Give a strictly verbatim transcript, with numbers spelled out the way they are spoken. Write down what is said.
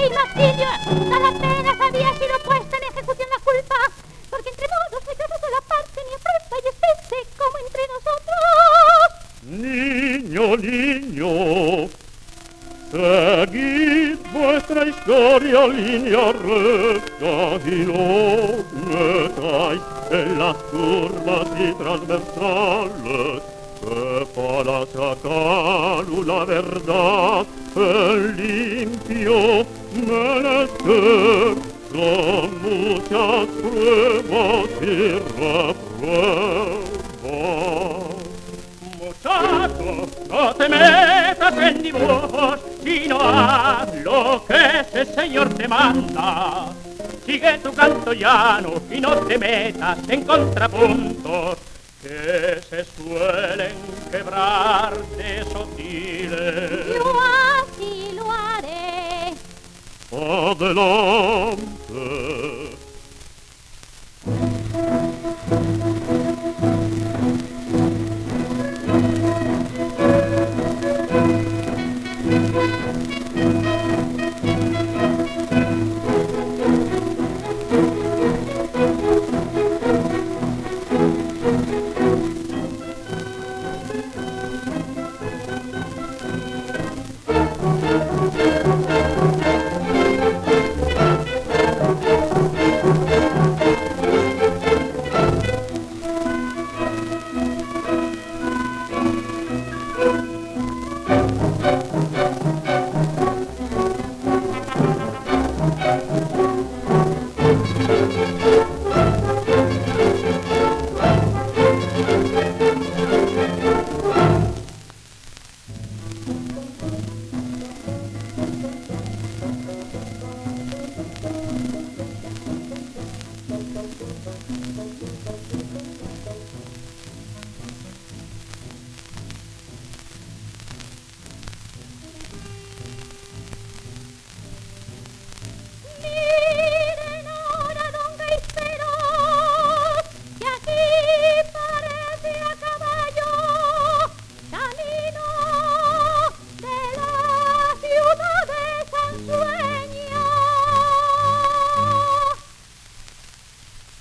y martirio. Nada apenas había sido puesta en ejecución la culpa, porque entre modos hay casos de la parte ni afrenta y especie como entre nosotros. Niño, niño, seguid vuestra historia línea recta y no metáis en las curvas y transversales que para sacar una verdad el limpio menester son muchas pruebas y repruebas. Muchacho, no te metas en dibujos, sino haz lo que ese señor te manda. Sigue tu canto llano y no te metas en contrapuntos que se suelen quebrar de sotiles. Yo así lo haré. Adelante.